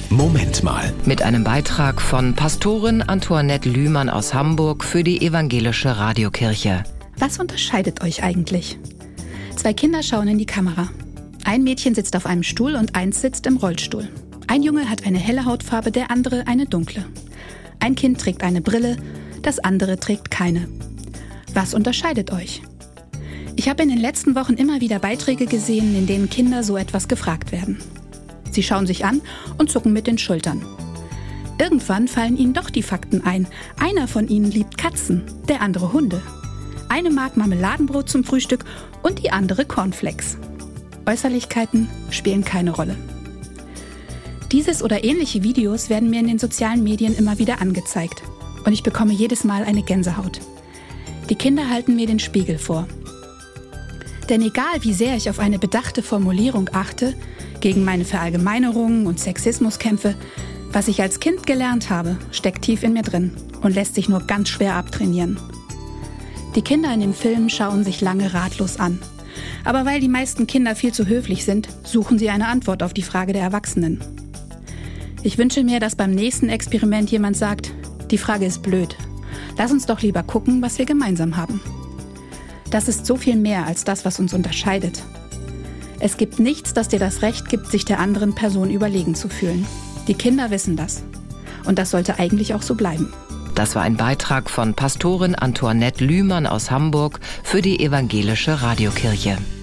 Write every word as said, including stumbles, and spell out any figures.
Moment mal. Mit einem Beitrag von Pastorin Antoinette Lühmann aus Hamburg für die Evangelische Radiokirche. Was unterscheidet euch eigentlich? Zwei Kinder schauen in die Kamera. Ein Mädchen sitzt auf einem Stuhl und eins sitzt im Rollstuhl. Ein Junge hat eine helle Hautfarbe, der andere eine dunkle. Ein Kind trägt eine Brille, das andere trägt keine. Was unterscheidet euch? Ich habe in den letzten Wochen immer wieder Beiträge gesehen, in denen Kinder so etwas gefragt werden. Sie schauen sich an und zucken mit den Schultern. Irgendwann fallen ihnen doch die Fakten ein. Einer von ihnen liebt Katzen, der andere Hunde. Eine mag Marmeladenbrot zum Frühstück und die andere Cornflakes. Äußerlichkeiten spielen keine Rolle. Dieses oder ähnliche Videos werden mir in den sozialen Medien immer wieder angezeigt. Und ich bekomme jedes Mal eine Gänsehaut. Die Kinder halten mir den Spiegel vor. Denn egal wie sehr ich auf eine bedachte Formulierung achte, gegen meine Verallgemeinerungen und Sexismus kämpfe, was ich als Kind gelernt habe, steckt tief in mir drin und lässt sich nur ganz schwer abtrainieren. Die Kinder in dem Film schauen sich lange ratlos an. Aber weil die meisten Kinder viel zu höflich sind, suchen sie eine Antwort auf die Frage der Erwachsenen. Ich wünsche mir, dass beim nächsten Experiment jemand sagt, die Frage ist blöd. Lass uns doch lieber gucken, was wir gemeinsam haben. Das ist so viel mehr als das, was uns unterscheidet. Es gibt nichts, das dir das Recht gibt, sich der anderen Person überlegen zu fühlen. Die Kinder wissen das. Und das sollte eigentlich auch so bleiben. Das war ein Beitrag von Pastorin Antoinette Lühmann aus Hamburg für die Evangelische Radiokirche.